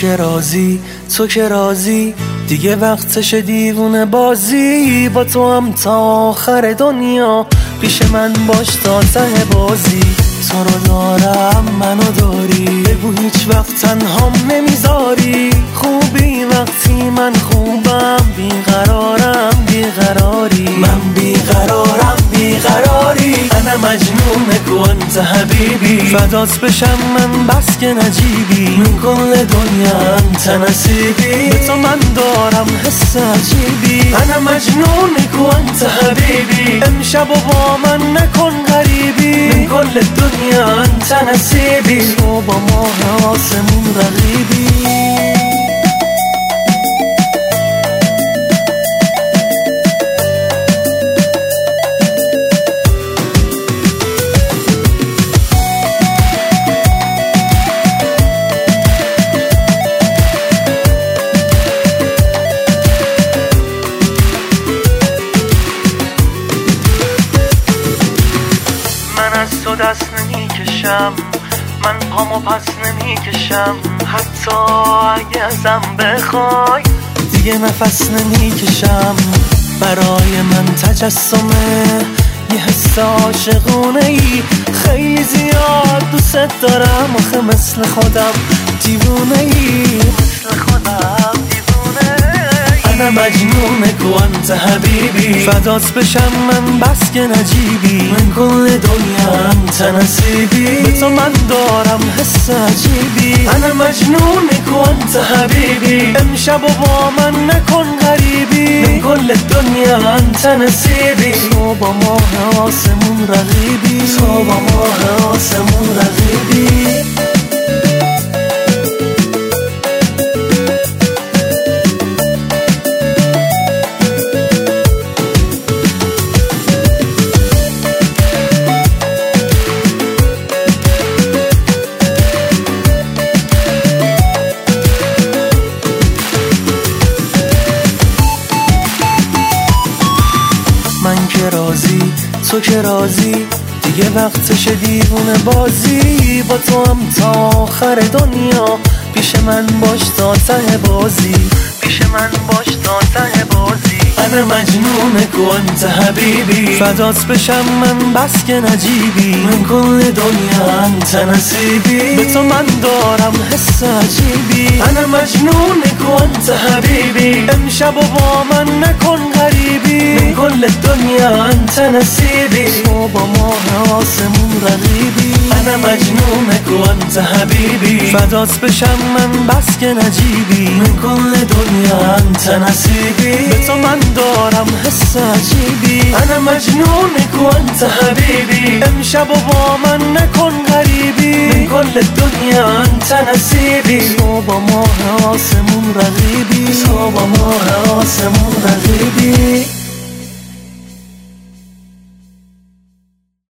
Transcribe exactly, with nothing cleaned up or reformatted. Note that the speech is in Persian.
که راضی، تو که راضی، دیگه وقتش دیوونه بازی. با تو هم تا آخر دنیا، پیش من باش تا ته بازی. تو رو دارم منو داری، بگو هیچ وقت تنهام نمیذاری. خوبی وقتی من خوبم، بیقرارم بیقراری. من بیقرارم بیقراری. انا مجنونك وانت حبيبي، فدات بشم من بس که نجیبی. من کل دنیا انت نصیبی، به تو من دارم حس عجیبی. انا مجنونك وانت حبيبي، امشب و با من نکن غریبی. من کل دنیا انت نصیبی، تو با ماه آسمون رقیبی. من از تو دست نمی کشم، من پامو پس نمی کشم. حتی اگه ازم بخوای، دیگه نفس نمی کشم. برای من تجسمه یه حس عاشقونه ای، خیلی زیاد دوست دارم. آخه مثل خودم دیوونه ای، مثل خودم دیوونه ای. انا مجنونك وانت حبيبي، فدات بشم من بس که نجیبی. من کل دنیا انت نصیبی، به تو من دارم حس عجیبی. انا مجنونك وانت حبيبي، امشب و با من نکن غریبی. من کل دنیا انت نصیبی، تو با ماه آسمون رقیبی. تو با ماه آسمون رقیبی. من که راضی، تو که راضی، دیگه وقتش دیوونه بازی. با تو هم تا آخر دنیا، پیش من باش تا ته بازی. پیش من باش تا ته بازی. انا مجنونك وانت حبيبي، فدات بشم من بس که نجیبی. من کل دنیا انت نصیبی، به تو من دارم حس عجیبی. انا مجنونك وانت حبيبي، امشب و با من نکن غریبی. من کل دنیا انت نصیبی، تو با ماه آسمون رقیبی. انا مجنونك وانت حبيبي، فدات بشم من بس که نجیبی. من کل دنیا انت نصیبی، به تو من دارم حس عجیبی. انا مجنونك وانت حبيبي، امشب و با من نکن غریبی. من کل دنیا انت نصیبی، تو با ماه آسمون رقیبی. تو با ماه آسمون رقیبی.